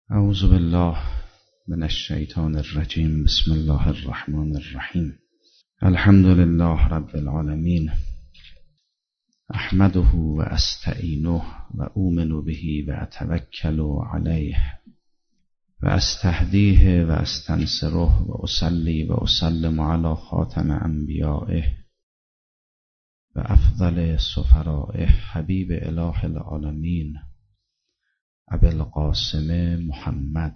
اعوذ بالله من الشیطان الرجیم. بسم الله الرحمن الرحیم. الحمد لله رب العالمین. احمده و استعینه و اؤمن به و اتوکل علیه و استهدیه و استنصره و اصلی و اسلم علی خاتم انبیائه و افضل سفرائه حبیب اله العالمین ابی القاسم محمد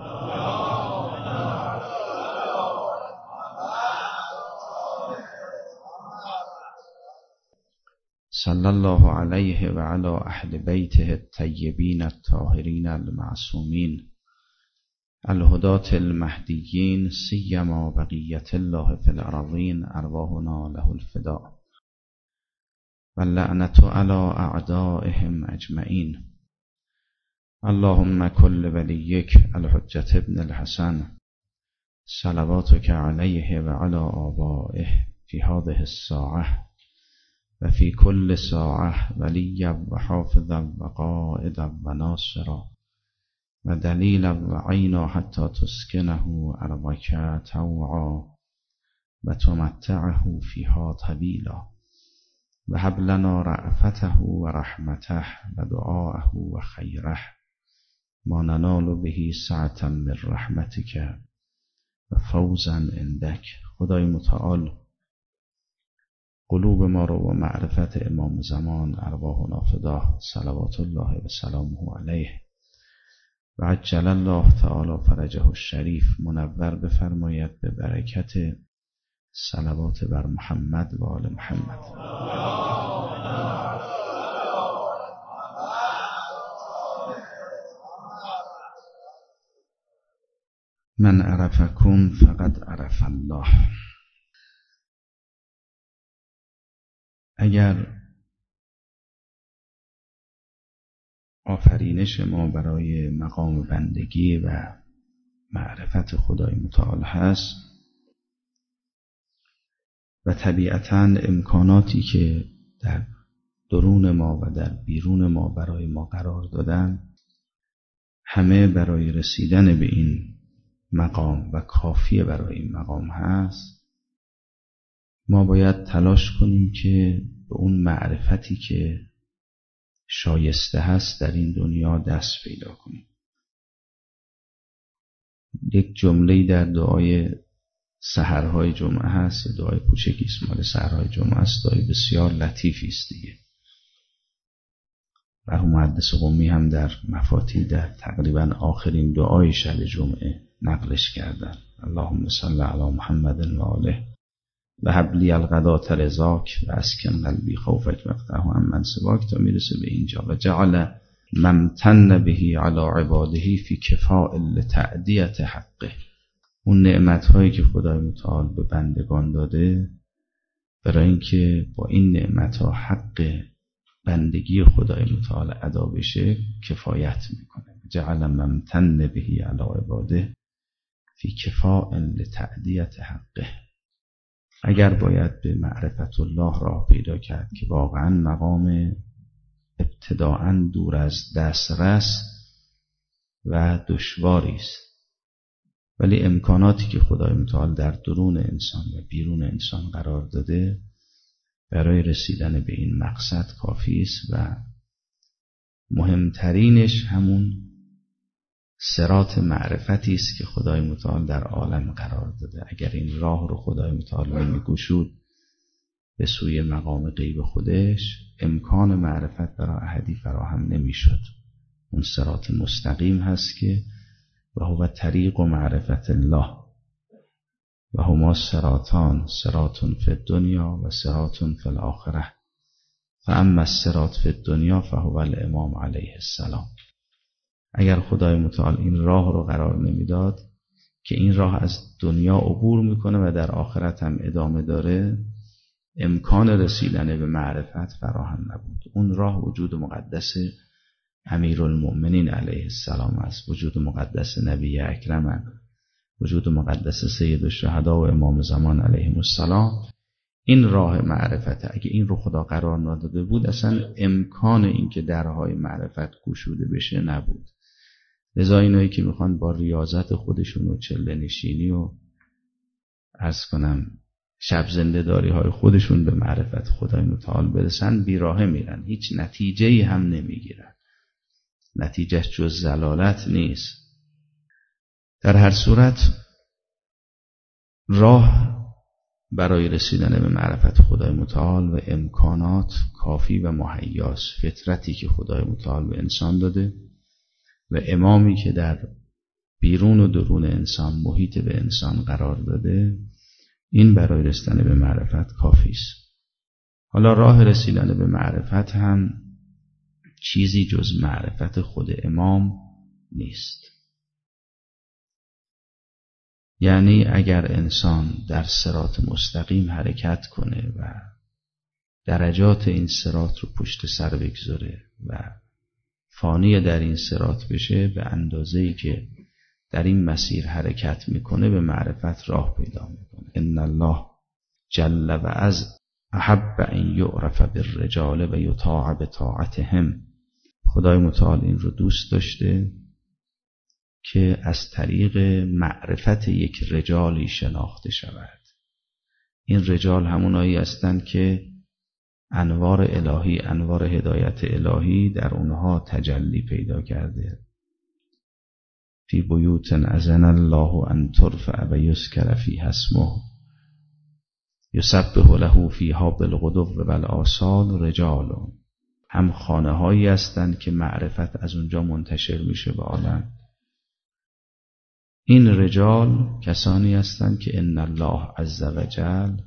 صلی الله علیه و علی اهل بیته الطیبین الطاهرین المعصومین الهداة المهدیین سیما بقیة الله فی الارضین ارواحنا له الفداء واللعنة علی اعدائهم اجمعین. اللهم كل وليك الحجة ابن الحسن صلواتك عليه وعلى آبائه في هذه الساعة وفي كل ساعة وليا وحافظا وقائدا وناصرا ودليلا وعينا حتى تسكنه أرضك طوعا وتمتعه فيها طويلا وهب لنا رأفته ورحمته ودعاءه وخيره ما ننال به سعة من رحمتك و فوزا عندك. خدای متعال قلوب ما رو و معرفت امام زمان ارواحنا فداه صلوات الله و سلامه علیه و عجل الله تعالی فرجه الشریف منور بفرماید به برکت صلوات بر محمد و آل محمد. من عرفکم فقد عرف الله. اگر آفرینش ما برای مقام بندگی و معرفت خدای متعال هست و طبیعتاً امکاناتی که در درون ما و در بیرون ما برای ما قرار دادن همه برای رسیدن به این مقام و کافیه برای این مقام هست، ما باید تلاش کنیم که به اون معرفتی که شایسته هست در این دنیا دست پیدا کنیم. یک جمله‌ای در دعای سحرهای جمعه هست، دعای کوچکی است مال سحرهای جمعه است، دعای بسیار لطیفی است دیگه. و محدث قمی هم در مفاتیح در تقریبا آخرین دعای شب جمعه نقلش کردن. اللهم صل علی محمد و آله و هب لی الغداة رضاک و اسکن قلبی خوفک وقته عمن سواک تا میرسه به اینجا. و جعل ممتن به علی عباده فی کفاء لتأدیة حقه. اون نعمت‌هایی که خدای متعال به بندگان داده برای اینکه با این نعمت‌ها حق بندگی خدای متعال ادا بشه کفایت میکنه. جعل ممتن به علی عباده فی کفاء لتأدیة حقه. اگر باید به معرفت الله راه پیدا کرد که واقعا مقام ابتداعاً دور از دسترس و دشواری است، ولی امکاناتی که خدای متعال در درون انسان و بیرون انسان قرار داده برای رسیدن به این مقصد کافی است و مهمترینش همون صراط معرفتی است که خدای متعال در عالم قرار داده. اگر این راه رو خدای متعال نمی‌گشود به سوی مقام غیب خودش، امکان معرفت برای احدی فراهم نمی‌شد. اون صراط مستقیم هست که و هو طریق و معرفت الله و هما صراطان، صراط فی الدنیا و صراط فی الاخره فاما الصراط فی الدنیا فهو الامام علیه السلام. اگر خدای متعال این راه رو قرار نمیداد که این راه از دنیا عبور میکنه و در آخرت هم ادامه داره، امکان رسیدن به معرفت فراهم نبود. اون راه وجود مقدس امیرالمؤمنین علیه السلام است، وجود مقدس نبی اکرم، وجود مقدس سید الشهدا و امام زمان علیهم السلام. این راه معرفت، اگه این رو خدا قرار نداده بود اصلا امکان این که درهای معرفت گشوده بشه نبود. لذا اینایی که میخوان با ریاضت خودشون و چله نشینی و عرض کنم شب زنده داری های خودشون به معرفت خدای متعال برسن بیراهه میرن، هیچ نتیجه‌ای هم نمیگیرن، نتیجهش جز ضلالت نیست. در هر صورت راه برای رسیدن به معرفت خدای متعال و امکانات کافی و مهیاست. فطرتی که خدای متعال به انسان داده و امامی که در بیرون و درون انسان محیط به انسان قرار داده، این برای رسیدن به معرفت کافی است. حالا راه رسیدن به معرفت هم چیزی جز معرفت خود امام نیست. یعنی اگر انسان در صراط مستقیم حرکت کنه و درجات این صراط رو پشت سر بگذاره و فانی در این صراط بشه، به اندازه‌ای که در این مسیر حرکت میکنه به معرفت راه پیدا میکنه. ان الله جل و عز احب ان یعرف بالرجال و یطاع بطاعتهم. خدای متعال این رو دوست داشته که از طریق معرفت یک رجالی شناخته شود. این رجال همونایی هستند که انوار الهی، انوار هدایت الهی در اونها تجلی پیدا کرده. فی بیوت اذن الله ان ترفع و یذکر فیها اسمه یسبح له فیها بالغدو والآصال رجال. هم خانه هایی هستند که معرفت از اونجا منتشر میشه به عالم. این رجال کسانی هستند که ان الله عز وجل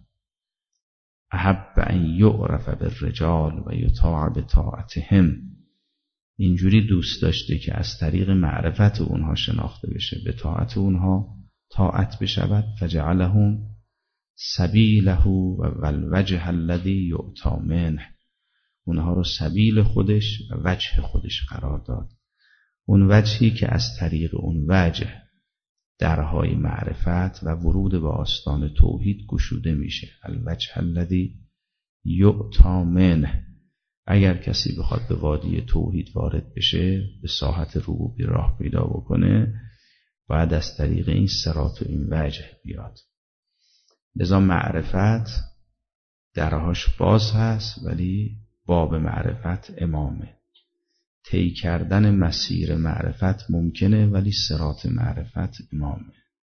احب ان یعرف بالرجال و یطاع بطاعتهم. اینجوری دوست داشته که از طریق معرفت اونها شناخته بشه، به طاعت اونها طاعت بشود. فجعلهم سبیله و الوجه الذی یؤتی منه. اونها رو سبیل خودش و وجه خودش قرار داد. اون وجهی که از طریق اون وجه درهای معرفت و ورود به آستان توحید گشوده میشه. الوجه الذی یؤتی منه. اگر کسی بخواد به وادی توحید وارد بشه، به ساحت ربوبی راه پیدا بکنه، باید از طریق این صراط و این وجه بیاد. لذا معرفت درهاش باز هست، ولی باب معرفت امامه. طی کردن مسیر معرفت ممکنه، ولی صراط معرفت امامه.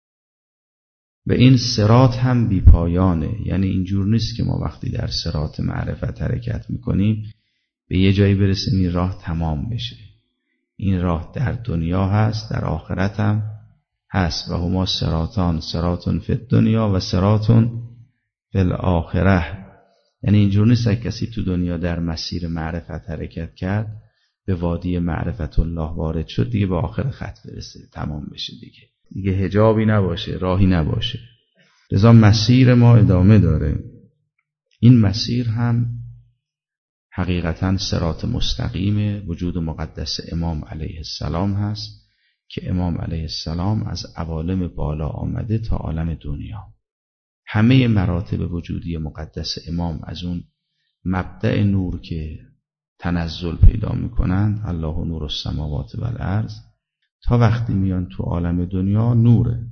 و این صراط هم بی پایانه. یعنی اینجور نیست که ما وقتی در صراط معرفت حرکت میکنیم به یه جایی برسیم این راه تمام بشه. این راه در دنیا هست، در آخرت هم هست. و هما صراطان، صراطون فی الدنیا و صراطون فی الاخره. یعنی اینجور نیست که کسی تو دنیا در مسیر معرفت حرکت کرد، به وادی معرفت الله وارد شد، دیگه به آخر خط برسه، تمام بشه، دیگه حجابی نباشه، راهی نباشه. لذا مسیر ما ادامه داره. این مسیر هم حقیقتاً صراط مستقیم وجود مقدس امام علیه السلام هست که امام علیه السلام از عوالم بالا آمده تا عالم دنیا. همه مراتب وجودی مقدس امام از اون مبدأ نور که تنزل پیدا میکنن، الله نور السماوات و الارض، تا وقتی میان تو عالم دنیا نوره.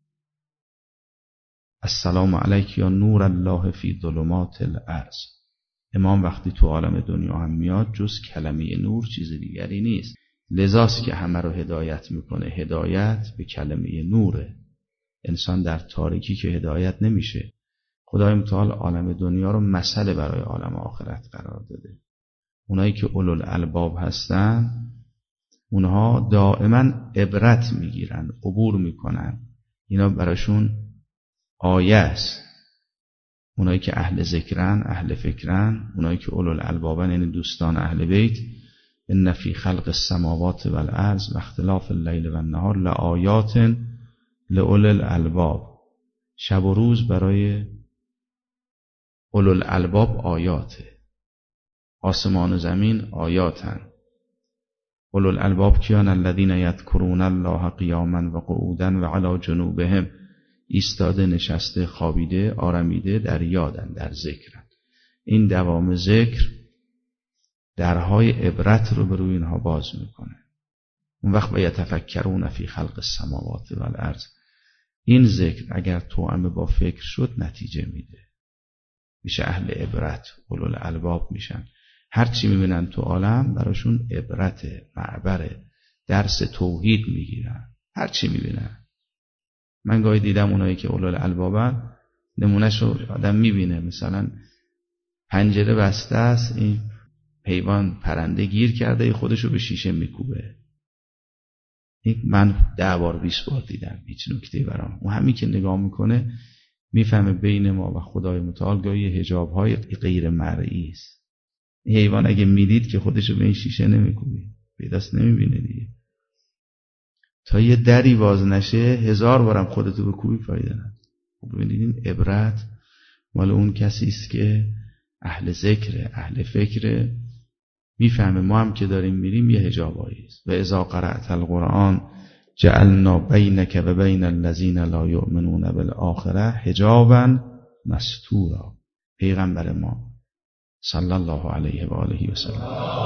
السلام علیک یا نور الله فی ظلمات الارض. امام وقتی تو عالم دنیا هم میاد جز کلمه نور چیز دیگری نیست. لذاست که همه رو هدایت میکنه. هدایت به کلمه نوره. انسان در تاریکی که هدایت نمیشه. خدای متعال عالم دنیا رو مثل برای عالم آخرت قرار داده. اونایی که اولوالالباب هستن، اونها دائما عبرت میگیرن، عبور میکنن. اینا براشون آیه است. اونایی که اهل ذکرن، اهل فکرن، اونایی که اولوالالبابن، یعنی دوستان اهل بیت، ان فی خلق السماوات و الارض و اختلاف اللیل و النهار لآیات لأولوالالباب. شب و روز برای اولوالالباب آیاته. آسمان و زمین آیاتن. اولوالالباب کیان؟ الذین یذکرون الله قیاما و قعودا و علی جنوبهم. ایستاده، نشسته، خوابیده، آرمیده، در یادن، در ذکرن. این دوام ذکر درهای عبرت رو به روی اینها باز میکنه. اون وقت و یتفکرون فی خلق السماوات والارض. این ذکر اگر توأم با فکر شد نتیجه میده، میشه اهل عبرت، اولو الالباب میشن. هر چی میبینن تو عالم براشون عبرت، معبره، درس توحید میگیرن. هر چی میبینن. من گاهی دیدم اونایی که اولو الالبابن، نمونهشو آدم میبینه، مثلا پنجره بسته است، این حیوان پرنده گیر کرده، خودشو به شیشه میکوبه. من 10 بار 20 بار دیدم، هیچ نکته برام. اون همین که نگاه میکنه میفهمه بین ما و خدای متعال گاهی حجاب‌های غیر مرئی است. حیوان اگه میدید که خودشو به این شیشه نمیکوبه، پیداست نمیبینه دیگه. تا یه دری باز نشه 1000 بارم خودتو بکوبی فایده نداره. خب ببینید این عبرت مال اون کسی است که اهل ذکره، اهل فکره، میفهمه ما هم که داریم میریم یه حجابایی است. و اذا قرأت القرآن جعلنا بینک و بین الذین لا یؤمنون بالآخره حجابا مستورا. پیغمبر ما صلی الله علیه و آله و سلم.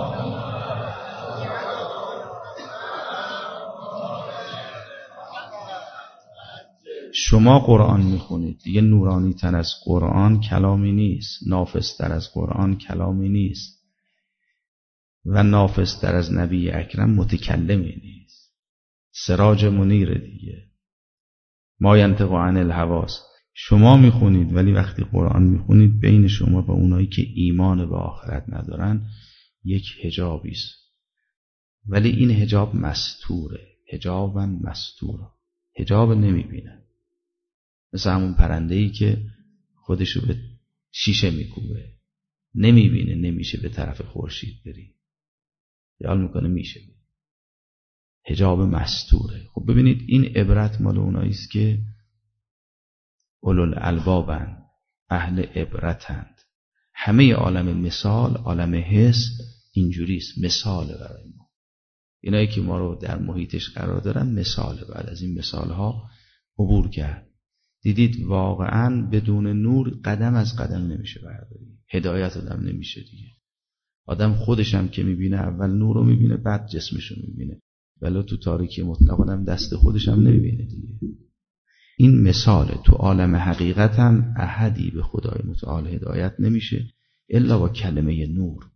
شما قرآن میخونید دیگه، نورانی تر از قرآن کلامی نیست، نافذ تر از قرآن کلامی نیست و نافذ تر از نبی اکرم متکلمی نیست. سراج منیر دیگه. ما ینطق عن الهوی. شما میخونید ولی وقتی قرآن میخونید بین شما و اونایی که ایمان به آخرت ندارن یک حجابی است، ولی این حجاب مستوره، حجابا مستورا، حجاب نمیبینن. مثل همون پرنده‌ای که خودشو به شیشه میکوبه، نمیبینه، نمیشه به طرف خورشید بری، خیال میکنه میشه. حجاب مستوره. خب ببینید این عبرت مال اونایی است که اولوالالبابن، اهل عبرتند. همه عالم مثال، عالم حس اینجوریست، مثاله برای ما. اینایی که ما رو در محیطش قرار دارن مثاله. بعد از این مثالها عبور کرد. دیدید واقعا بدون نور قدم از قدم نمیشه برداری، هدایت آدم نمیشه دیگه. آدم خودشم که میبینه اول نور رو میبینه، بعد جسمشو میبینه، ولی تو تاریکی مطلق آدم دست خودشم نمیبینه دیگه. این مثاله. تو عالم حقیقت هم احدی به خدای متعال هدایت نمیشه الا با کلمه نور.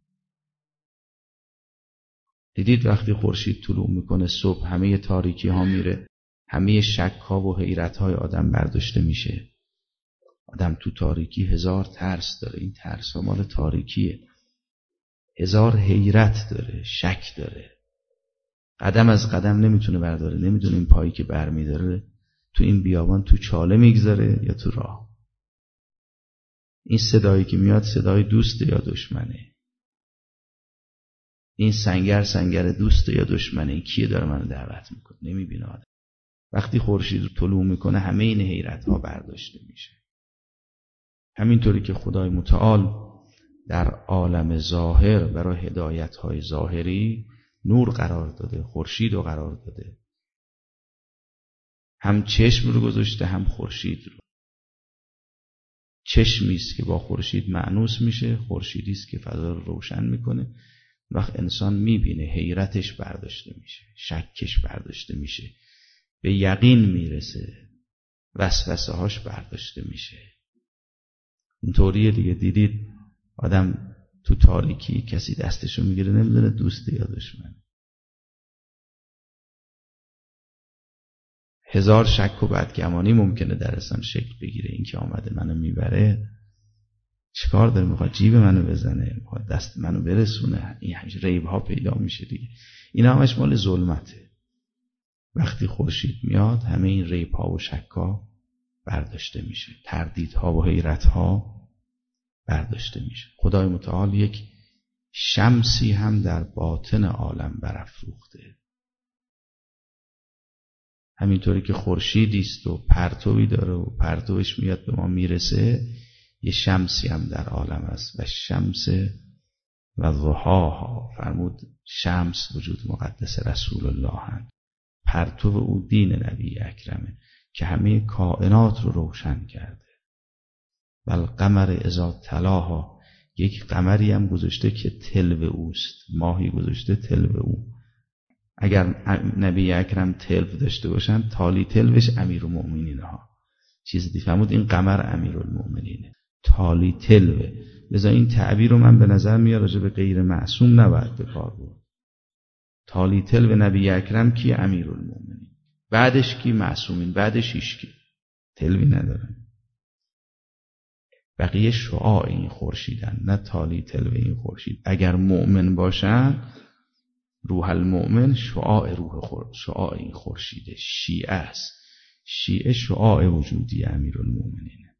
دیدید وقتی خورشید طلوع میکنه صبح، همه تاریکی ها میره، همه شک ها و حیرت های آدم برداشته میشه. آدم تو تاریکی 1000 ترس داره، این ترس ها مال تاریکیه. 1000 حیرت داره، شک داره، قدم از قدم نمیتونه برداره، نمیدونه این پایی که برمیداره تو این بیابان تو چاله میگذاره یا تو راه. این صدایی که میاد صدای دوسته یا دشمنه؟ این سنگر دوسته یا دشمنه؟ این کیه داره منو دعوت میکنه؟ نمیبینه آدم. وقتی خورشید طلوع میکنه همه این حیرت ها برداشته میشه. همینطوری که خدای متعال در عالم ظاهر برای هدایت های ظاهری نور قرار داده، خورشید رو قرار داده، هم چشم رو گذاشته هم خورشید رو. چشمی است که با خورشید مأنوس میشه، خورشیدی است که فضا رو روشن میکنه. وقت انسان میبینه حیرتش برداشته میشه، شکش برداشته میشه، به یقین میرسه، وسوسه هاش برداشته میشه. اینطوریه دیگه. دیدید آدم تو تاریکی کسی دستشو میگیره نمیدونه دوسته یا دشمن. 1000 شک و بدگمانی ممکنه در انسان شکل بگیره. این که آمده منو میبره چیکار داره؟ میخواد جیب منو بزنه، میخواد دست منو برسونه. این ریب ها پیدا میشه دیگه. این همش مال ظلمته. وقتی خورشید میاد همه این ریب ها و شک ها برداشته میشه، تردید ها و حیرت ها برداشته میشه. خدای متعال یک شمسی هم در باطن عالم برافروخته. همینطوری که خورشیدی است و پرتوی داره و پرتوش میاد به ما میرسه، یه شمسی هم در عالم است. و شمس و ضحاها، فرمود شمس وجود مقدس رسول الله هست، پرتو او دین نبی اکرمه که همه کائنات رو روشن کرده. و القمر اذا تلاها، یک قمری هم گذاشته که تلو اوست، ماهی گذاشته تلو او. اگر نبی اکرم تلو داشته باشن تالی تلوش امیرالمؤمنین ها، چیز دیگه فرمود این قمر امیرالمؤمنینه، تالی تلوه. لذا این تعبیر رو من به نظر میاد راجع به غیر معصوم نباید به کار برد. تالی تلو نبی اکرم کی؟ امیرالمؤمنین. بعدش کی؟ معصومین. بعدش هیچ کی تلوی ندارن. بقیه شعاع این خورشیدن، نه تالی تلو این خورشید. اگر مؤمن باشن، روح المؤمن شعاع شعاع این خورشیده، شیعه است. شیعه شعاع وجودی امیرالمؤمنینه.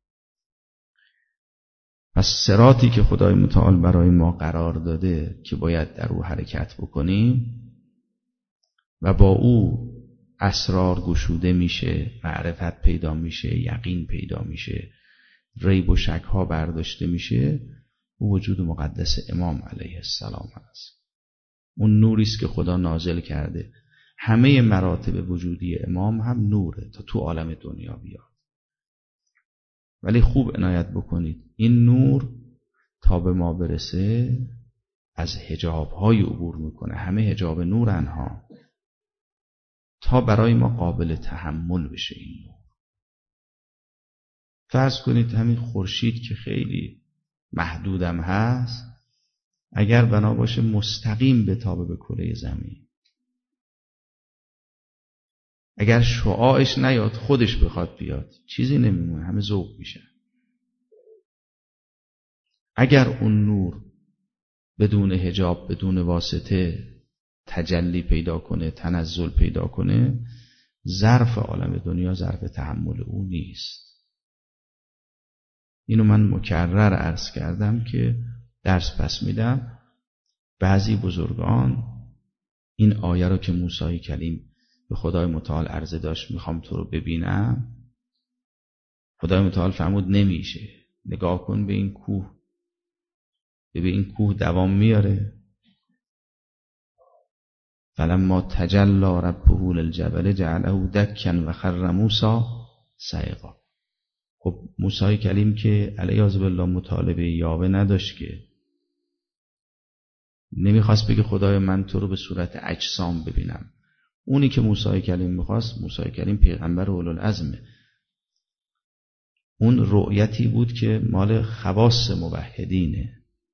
پس صراطی که خدای متعال برای ما قرار داده که باید در او حرکت بکنیم و با او اسرار گشوده میشه، معرفت پیدا میشه، یقین پیدا میشه، ریب و شک ها برداشته میشه، او وجود مقدس امام علیه السلام است. اون نوری است که خدا نازل کرده. همه مراتب وجودی امام هم نوره تا تو عالم دنیا بیاد. ولی خوب عنایت بکنید این نور تا به ما برسه از حجاب های عبور میکنه. همه حجاب نورن ها، تا برای ما قابل تحمل بشه این نور. فرض کنید همین خورشید که خیلی محدودم هست، اگر بنا باشه مستقیم بتابه به کره زمین، اگر شعاعش نیاد خودش بخواد بیاد، چیزی نمیمونه، همه ذوب میشه. اگر اون نور بدون حجاب، بدون واسطه تجلی پیدا کنه، تنزل پیدا کنه، ظرف عالم دنیا ظرف تحمل او نیست. اینو من مکرر عرض کردم که درس پس میدم. بعضی بزرگان این آیه رو که موسی کلیم به خدای متعال عرضه داشت میخوام تو رو ببینم، خدای متعال فرمود نمیشه. نگاه کن به این کوه، ببین این کوه دوام میاره. فلما تجلی ربه للجبل جعله دکا و خر موسی صعقا. خب موسی کلیم که علیه بالله مطالبه یاوه نداشت، که نمیخواست بگه خدای من تو رو به صورت اجسام ببینم. اونی که موسی کلیم میخواست، موسی کلیم پیغمبر اولوالعزمه، اون رؤیتی بود که مال خواص موحدینه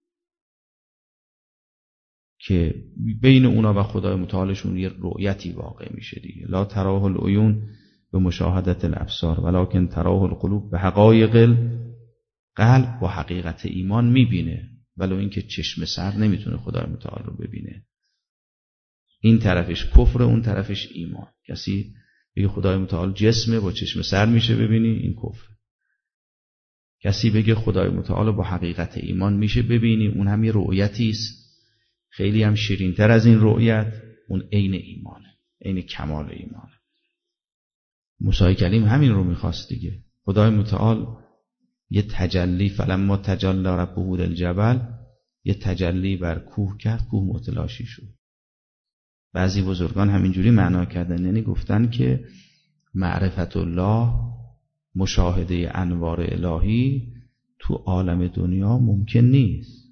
که بین اونا و خدای متعالشون یه رؤیتی واقع میشه دیگه. لا تراه العیون به مشاهدت الابصار ولکن تراه القلوب به حقایق قلب و حقیقت ایمان میبینه، ولو اینکه چشم سر نمیتونه خدای متعال رو ببینه. این طرفش کفر، اون طرفش ایمان. کسی بگه خدای متعال جسمه، با چشم سر میشه ببینی، این کفر. کسی بگه خدای متعال با حقیقت ایمان میشه ببینی، اون هم یه رؤیتی است، خیلی هم شیرین‌تر از این رؤیت، اون عین ایمانه، عین کمال ایمانه. موسی کلیم همین رو میخواست دیگه. خدای متعال یه تجلی، فلما تجلی ربه للجبل، یه تجلی بر کوه کرد، کوه متلاشی شد. بعضی بزرگان همینجوری معنا کردن، یعنی گفتن که معرفت الله، مشاهده انوار الهی تو عالم دنیا ممکن نیست،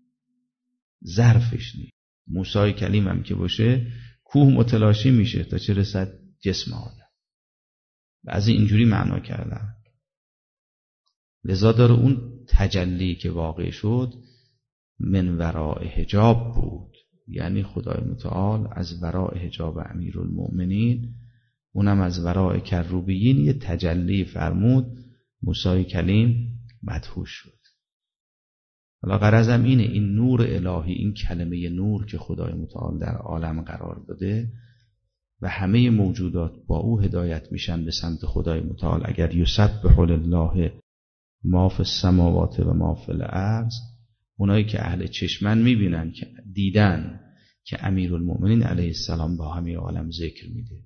ظرفش نیست. موسی کلیم هم که باشه کوه متلاشی میشه تا چه رسد جسم آدم. بعضی اینجوری معنا کردن. لذا داره اون تجلی که واقع شد من وراء حجاب بود، یعنی خدای متعال از وراء حجاب امیرالمؤمنین، اونم از وراء کروبیین یه تجلی فرمود، موسی کلیم مدهوش شد. حالا غرضم اینه، این نور الهی، این کلمه نور که خدای متعال در عالم قرار داده و همه موجودات با او هدایت میشن به سمت خدای متعال. اگر یسبح لله ما فی السماوات و ما فی الارض، اونایی که اهل چشمن میبینن که دیدن که امیرالمؤمنین علیه السلام با همه عالم ذکر میده.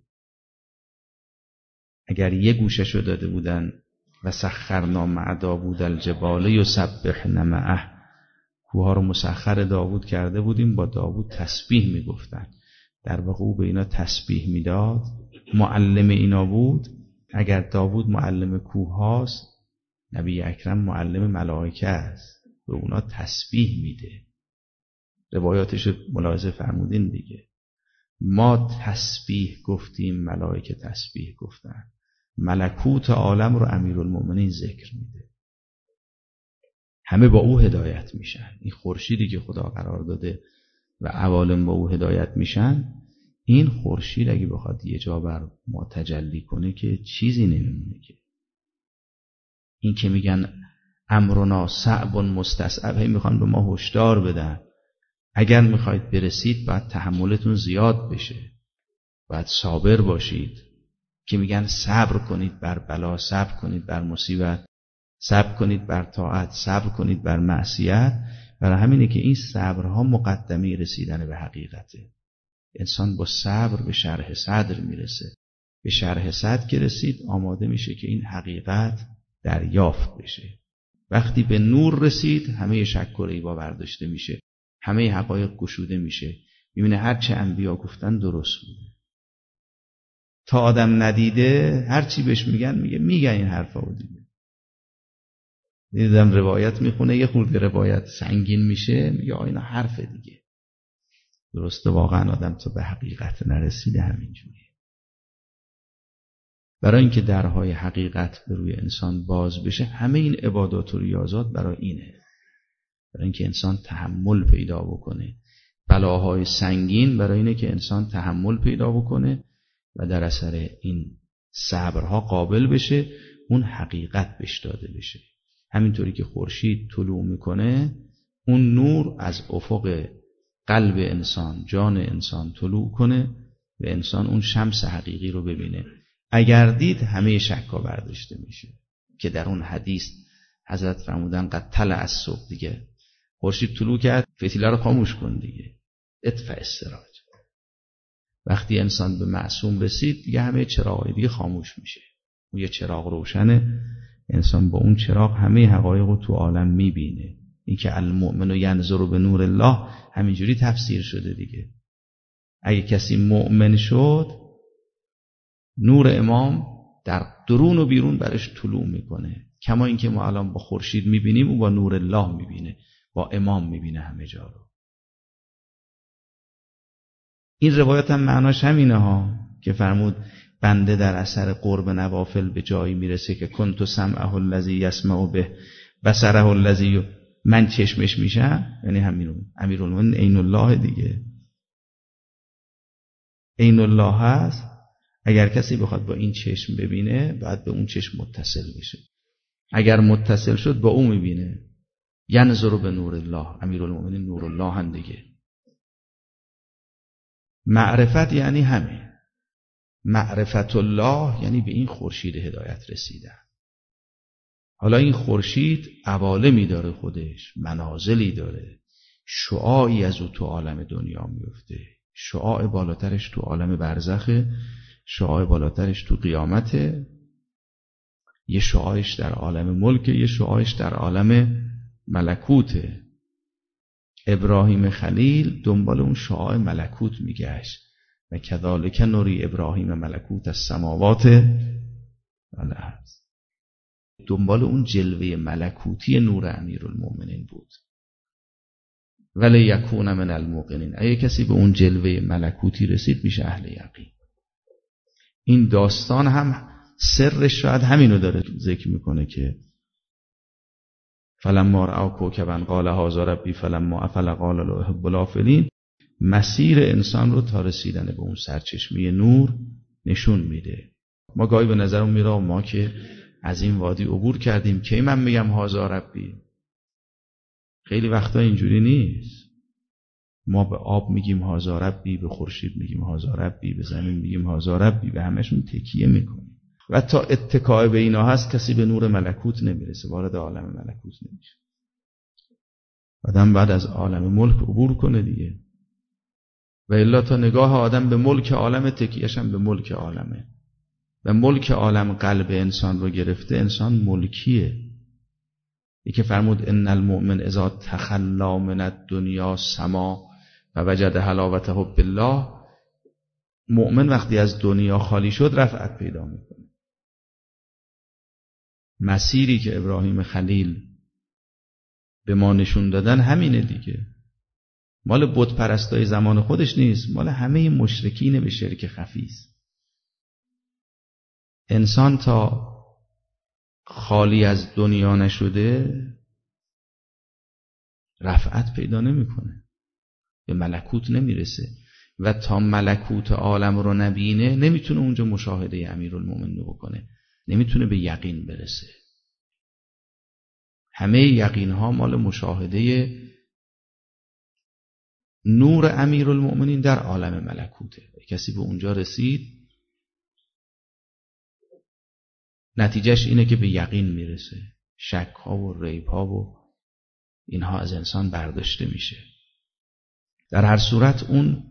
اگر یه گوششو داده بودن و سخرنا مع داوود الجبال یسبحن معه، کوها رو مسخر داوود کرده بودیم، با داوود تسبیح میگفتن. در واقع او به اینا تسبیح میداد، معلم اینا بود. اگر داوود معلم کوه هاست، نبی اکرم معلم ملائکه است، به اونا تسبیح میده. روایاتش ملاحظه فرمودین دیگه. ما تسبیح گفتیم، ملائکه تسبیح گفتن. ملکوت عالم رو امیرالمؤمنین ذکر میده. همه با او هدایت میشن. این خورشیدی که خدا قرار داده و عوالم با او هدایت میشن، این خورشید اگه بخواد یه جا بر ما تجلی کنه که چیزی نمیمونه. که این که میگن امرنا صعب مستصعب، میخوان به ما هشدار بدن اگر میخواید برسید باید تحملتون زیاد بشه، باید صابر باشید. که میگن صبر کنید بر بلا، صبر کنید بر مصیبت، صبر کنید بر طاعت، صبر کنید بر معصیت. برای همینه که این صبرها مقدمه رسیدن به حقیقته. انسان با صبر به شرح صدر میرسه. به شرح صدر که رسید آماده میشه که این حقیقت دریافت بشه. وقتی به نور رسید همه شک و ریبا برداشته میشه، همه حقایق گشوده میشه. میبینه هر چه انبیا گفتن درست بوده. تا آدم ندیده هر چی بهش میگن میگه این حرفا رو دیده. دیدم روایت میخونه، یه خورده روایت سنگین میشه، میگه اینا حرف دیگه. درسته، واقعا آدم تا به حقیقت نرسیده همینجوریه. برای اینکه درهای حقیقت به روی انسان باز بشه، همه این عبادات و ریاضات برای اینه. برای اینکه انسان تحمل پیدا بکنه. بلاهای سنگین برای اینه که انسان تحمل پیدا بکنه و در اثر این صبرها قابل بشه اون حقیقت بهش داده بشه. همینطوری که خورشید طلوع میکنه، اون نور از افق قلب انسان، جان انسان طلوع کنه و انسان اون شمس حقیقی رو ببینه. اگر دید همه شکا برداشته میشه. که در اون حدیث حضرت فرمودن قد طلع الصبح، دیگه خورشید طلوع کرد، فتیله رو خاموش کن دیگه، اطفأ السراج. وقتی انسان به معصوم رسید دیگه همه چراغ دیگه خاموش میشه. اون یه چراغ روشنه، انسان با اون چراغ همه حقایق رو تو عالم میبینه. این که المؤمن ینظر به نور الله همینجوری تفسیر شده دیگه. اگه کسی مؤمن شد، نور امام در درون و بیرون برش طلوع میکنه. کما اینکه ما الان با خورشید میبینیم، او با نور الله میبینه، با امام میبینه همه جا رو. این روایت هم معناش همینه ها که فرمود بنده در اثر قرب نوافل به جایی میرسه که کنت سمعه الذی یسمع به، بصره الذی، من چشمش میشم. یعنی همین امیرالمومنین عین الله دیگه. عین الله هست. اگر کسی بخواد با این چشم ببینه باید به اون چشم متصل بشه. اگر متصل شد با اون میبینه. ینظر به نور الله، امیرالمومنین نور الله هم دیگه. معرفت یعنی همه. معرفت الله یعنی به این خورشید هدایت رسیدن. حالا این خورشید عوالمی داره، خودش منازلی داره، شعاعی از او تو عالم دنیا میفته. شعاع بالاترش تو عالم برزخه، شعاع بالاترش تو قیامته، یه شعاعش در عالم ملکه، یه شعاعش در عالم ملکوته. ابراهیم خلیل دنبال اون شعاع ملکوت میگشت و کذالک نوری ابراهیم ملکوت السماوات والارض. دنبال اون جلوه ملکوتی نور امیرالمؤمنین بود. ولی یکون من الموقنین، اگه کسی به اون جلوه ملکوتی رسید میشه اهل یقین. این داستان هم سرش شاید همینو داره ذکر میکنه که فلما رأوا کوکبا قال هذا ربی فلما افل قال لا احب الافلین. مسیر انسان رو تا رسیدن به اون سرچشمه نور نشون میده. ما گاهی به نظرمون میره ما که از این وادی عبور کردیم کی من میگم هذا ربی. خیلی وقتا اینجوری نیست. ما به آب میگیم هذا ربی، به خورشید میگیم هذا ربی، به زمین میگیم هذا ربی، به همشون تکیه میکنیم. و تا اتکای به اینا هست کسی به نور ملکوت نمیرسه، وارد عالم ملکوت نمیشه. آدم بعد از عالم ملک عبور کنه دیگه. و الا تا نگاه آدم به ملک عالم، تکیهش هم به ملک عالمه. و ملک عالم قلب انسان رو گرفته، انسان ملکیه. یکی فرمود ان المؤمن اذا تخلا من الدنیا سما و وجد حلاوت حب الله. مؤمن وقتی از دنیا خالی شد رفعت پیدا میکنه. مسیری که ابراهیم خلیل به ما نشون دادن همینه دیگه. مال بت پرستای زمان خودش نیست، مال همه مشرکین به شرک خفی است. انسان تا خالی از دنیا نشده رفعت پیدا نمیکنه، به ملکوت نمیرسه و تا ملکوت عالم رو نبینه نمیتونه اونجا مشاهده امیرالمومنین بکنه، نمیتونه به یقین برسه. همه یقین ها مال مشاهده نور امیرالمومنین در عالم ملکوته. کسی به اونجا رسید نتیجهش اینه که به یقین میرسه، شک ها و ریب ها و اینها از انسان برداشته میشه. در هر صورت اون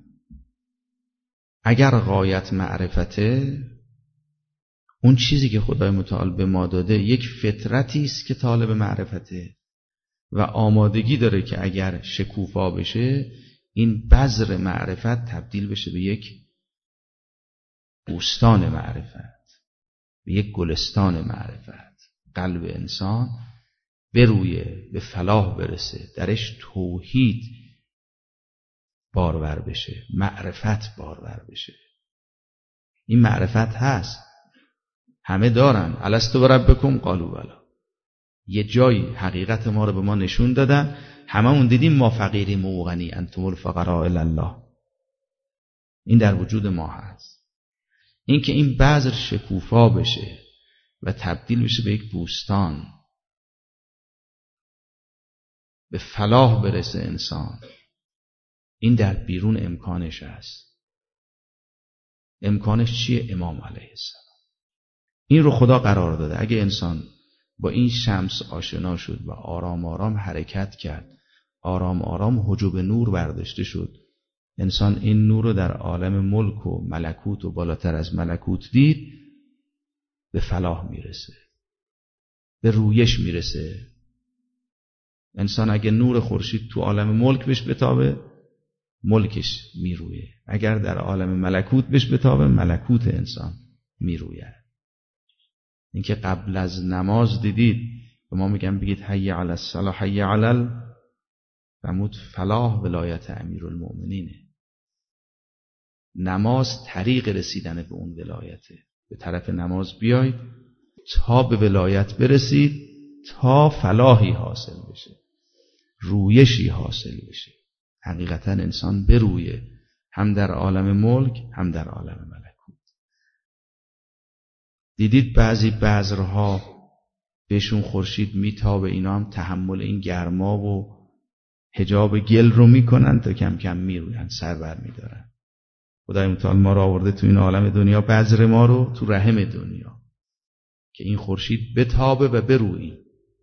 اگر غایت معرفته، اون چیزی که خدای متعال به ما داده یک فطرتی است که طالب معرفته و آمادگی داره که اگر شکوفا بشه این بذر معرفت تبدیل بشه به یک بوستان معرفت، به یک گلستان معرفت. قلب انسان برویه، به فلاح برسه، درش توحید بارور بشه، معرفت بارور بشه. این معرفت هست، همه دارن. الستو بربکم قالوا بلی. یه جایی حقیقت ما رو به ما نشون دادن، هممون دیدیم ما فقیریم و غنی انتم الفقراء الی الله. این در وجود ما هست. این که این بذر شکوفا بشه و تبدیل بشه به یک بوستان، به فلاح برسه انسان، این در بیرون امکانش هست. امکانش چیه؟ امام علیه السلام. این رو خدا قرار داده. اگه انسان با این شمس آشنا شد و آرام آرام حرکت کرد، آرام آرام حجب نور برداشته شد، انسان این نور رو در عالم ملک و ملکوت و بالاتر از ملکوت دید، به فلاح میرسه، به رویش میرسه. انسان اگه نور خورشید تو عالم ملک بهش بتابه، ملکش میرویه. اگر در عالم ملکوت بهش بتابه، ملکوت انسان میرویه. اینکه قبل از نماز دیدید به ما میگن بگید حی علی الصلاة حی علی فرمود فلاح ولایت امیرالمومنینه. نماز طریق رسیدن به اون ولایته. به طرف نماز بیایید تا به ولایت برسید، تا فلاحی حاصل بشه، رویشی حاصل بشه. حقیقتا انسان برویه، هم در عالم ملک هم در عالم ملکوت. دیدید بعضی بذرها بهشون خورشید میتابه، اینا هم تحمل این گرما و حجاب گل رو میکنن تا کم کم میروین، سر بر میدارن. خدای متعال ما رو آورده تو این عالم دنیا، بذر ما رو تو رحم دنیا، که این خورشید بتابه و بروییم،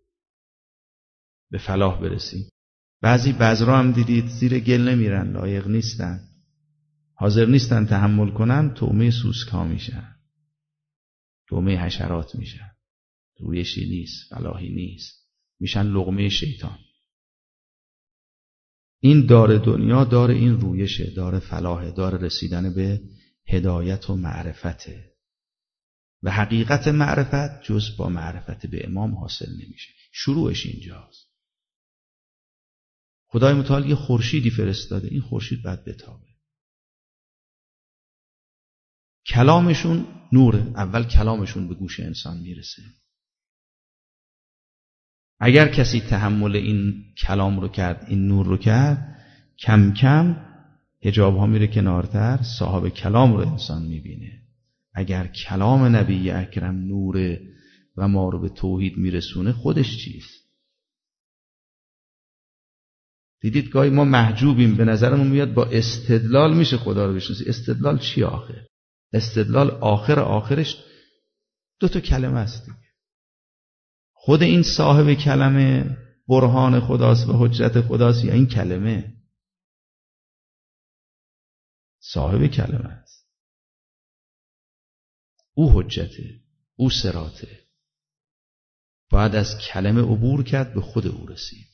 به فلاح برسیم. بعضی بذرها هم دیدید زیر گل نمیرن، لایق نیستن، حاضر نیستن تحمل کنن، طعمه سوسکا میشن، طعمه حشرات میشن، رویشی نیست، فلاحی نیست، میشن لقمه شیطان. این دار دنیا دار این رویشه، دار فلاحه، دار رسیدن به هدایت و معرفته. و حقیقت معرفت جز با معرفت به امام حاصل نمیشه. شروعش اینجاست. خدای متعال یه خورشیدی فرستاده، این خورشید باید بتابه. کلامشون نوره، اول کلامشون به گوش انسان میرسه. اگر کسی تحمل این کلام رو کرد، این نور رو کرد، کم کم حجاب ها میره کنارتر، صاحب کلام رو انسان میبینه. اگر کلام نبی اکرم نوره و ما رو به توحید میرسونه، خودش چیست؟ دیدید گاهی ما محجوبیم، به نظرمون میاد با استدلال میشه خدا رو بشناسی. استدلال چی آخر؟ استدلال آخرش دو تا کلمه است دیگه. خود این صاحب کلمه برهان خداست و حجت خداست، یا این کلمه صاحب کلمه است؟ او حجته، او صراطه. باید از کلمه عبور کرد، به خود او رسید.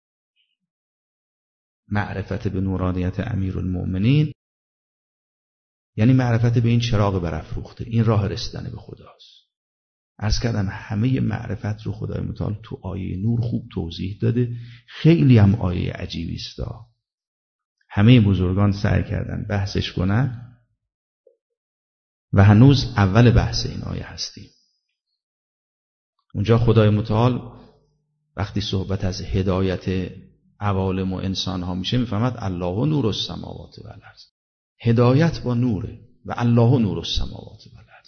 معرفت به نورانیت امیرالمومنین یعنی معرفت به این چراغ برافروخته، این راه رسیدن به خداست. عرض کردم همه معرفت رو خدای متعال تو آیه نور خوب توضیح داده. خیلی هم آیه عجیبی است. همه بزرگان سعی کردن بحثش کنن و هنوز اول بحث این آیه هستیم. اونجا خدای متعال وقتی صحبت از هدایت عوالم و انسان ها میشه میفهمد الله نور السماوات و الارض. هدایت با نوره و الله نور السماوات و الارض.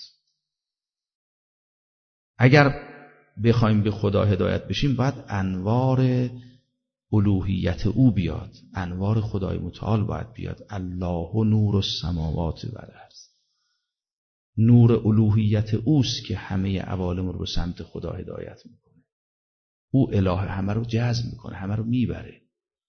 اگر بخوایم به خدا هدایت بشیم باید انوار الوهیت او بیاد، انوار خدای متعال باید بیاد. الله نور السماوات و الارض. نور الوهیت اوست که همه عوالم رو به سمت خدا هدایت میکنه. او اله همه رو جذب میکنه، همه رو میبره.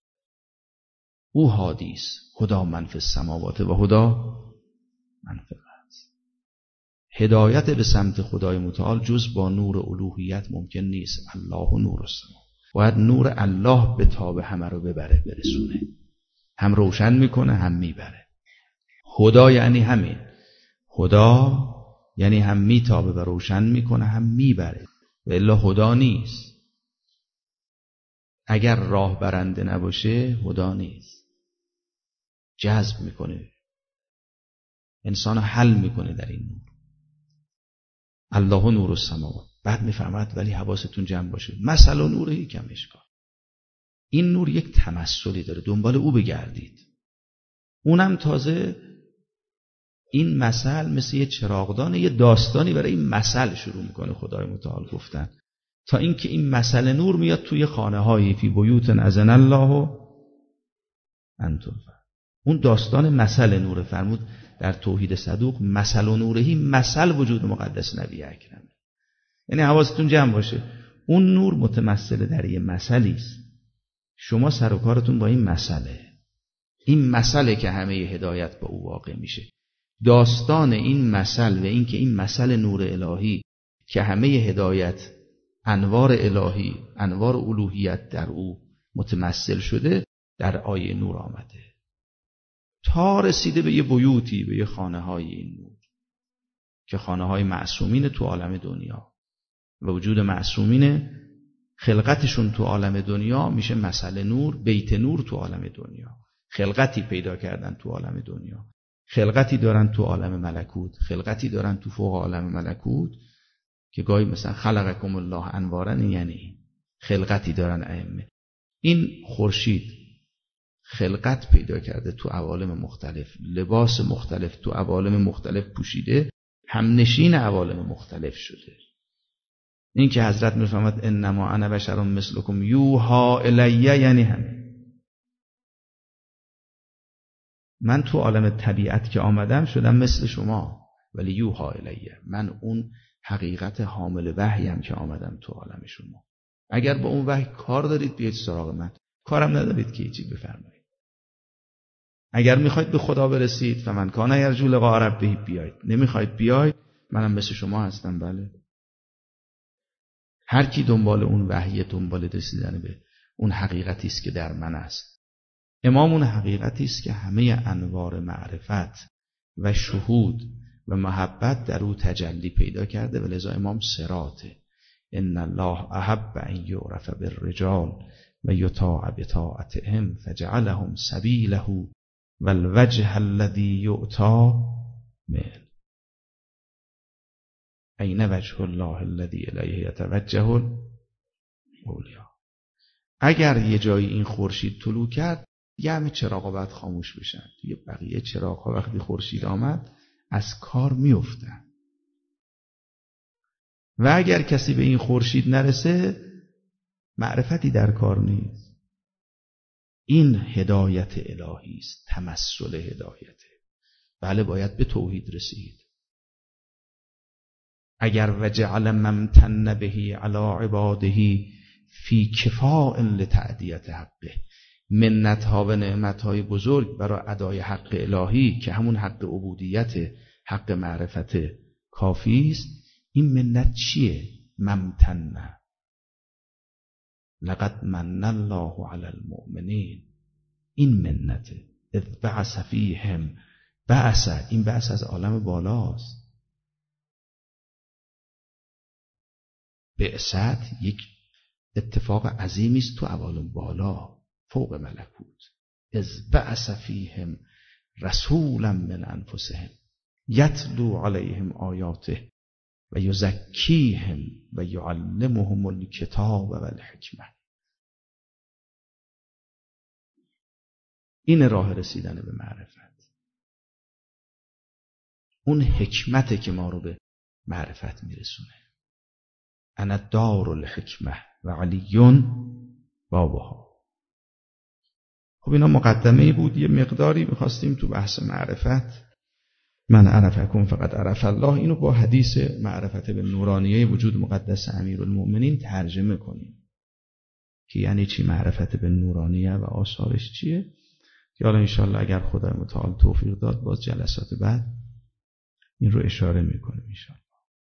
او هادی است. هدا من فی السماوات و هدا من فی الارض. هدایت به سمت خدای متعال جز با نور الوهیت ممکن نیست. الله نور السماوات. باید نور الله به تاب همه رو ببره، برسونه. هم روشن میکنه هم میبره. هدا یعنی همین. هدا یعنی هم میتابه و روشن میکنه هم میبره. و الا هدا نیست. اگر راه برنده نباشه هدا نیست. جذب میکنه، انسان حل میکنه در این نور. الله نور السماوات. بعد میفهمد ولی حواستون جمع باشه مثل نوره کم اشکال. این نور یک تمثلی داره، دنبال او بگردید. اونم تازه این مثل مثل یه چراغدان، یه داستانی برای این مثل شروع میکنه خدای متعال گفتن، تا اینکه این مثل نور میاد توی خانه هایی فی بیوت اذن الله ان ترفع. اون داستان مثل نور فرمود در توحید صدوق مثل نورهی، مثل وجود مقدس نبی اکرم. یعنی حواستون جمع باشه اون نور متمثل در یه مثلی است. شما سر و کارتون با این مسئله. این مسئله که همه هدایت با او واقع میشه. داستان این مثل و این که این مثل نور الهی که همه هدایت، انوار الهی، انوار الوهیت در او متمثل شده، در آیه نور آمده تا رسیده به یه بیوتی، به یه خانه های این نور که خانه های معصومین تو عالم دنیا و وجود معصومین خلقتشون تو عالم دنیا میشه مثل نور، بیت نور تو عالم دنیا. خلقتی پیدا کردن تو عالم دنیا، خلقتی دارن تو عالم ملکوت، خلقتی دارن تو فوق عالم ملکوت که گاهی مثلا خلقکم الله انوارا، یعنی خلقتی دارن ائمه. این خورشید خلقت پیدا کرده تو عوالم مختلف، لباس مختلف تو عوالم مختلف پوشیده، همنشین عوالم مختلف شده. این که حضرت میفهمد انما انا بشر مثلکم یوحی الی، یعنی همین. من تو عالم طبیعت که آمدم شدم مثل شما، ولی یوحی الی، من اون حقیقت حامل وحیم که آمدم تو عالم شما. اگر با اون وحی کار دارید بیاید سراغ من، کارم ندارید که هیچی بفرمایید. اگر میخواید به خدا برسید فمن کان یرجو لقاء ربه بیاید، نمیخواید بیاید منم مثل شما هستم. بله، هر کی دنبال اون وحی، دنبال رسیدن به اون حقیقتی است که در من است. امام اون حقیقتی است که همه انوار معرفت و شهود و محبت در او تجلی پیدا کرده و لذا امام صراطه. ان الله احب ان یعرف بالرجال و یطاع بطاعتهم فجعلهم سبیله والوجه الذی یؤتی مل. این وجه الله الذی الیه یتوجه الاولیاء. اگر یه جایی این خورشید طلوع کرد، یه همه چراغا باید خاموش بشن. یه بقیه چراغا وقتی خورشید آمد از کار میافتن. و اگر کسی به این خورشید نرسه، معرفتی در کار نیست. این هدایت الهی است، تمثل هدایته. بله، باید به توحید رسید. اگر وجعل ممتن بهی علی عباده فی کفاء لتأدیت حقه، منت ها و نعمت های بزرگ برای ادای حق الهی که همون حق عبودیت، حق معرفت کافی است. این منت چیه؟ ممتن، لقد من الله علی المؤمنین. این منته. اذ بعث فیهم، بعث، این بعث از عالم بالاست. بعثت یک اتفاق عظیمی است تو عوالم بالا، فوق ملکوت. اذ بعث فیهم رسولا من انفسهم یتلو علیهم آیاته و یزکیهم و یعلمهم الکتاب و الحکمه. این راه رسیدن به معرفت، اون حکمته که ما رو به معرفت میرسونه. انا دار الحکمه و علیون بابها. خب اینا مقدمه بود، یه مقداری میخواستیم تو بحث معرفت، من عرفکم فقط عرف الله، اینو با حدیث معرفت به نورانیه وجود مقدس امیرالمؤمنین ترجمه کنیم که یعنی چی معرفت به نورانیه و آثارش چیه. حالا انشالله اگر خدای متعال توفیق داد باز جلسات بعد این رو اشاره میکنیم انشالله.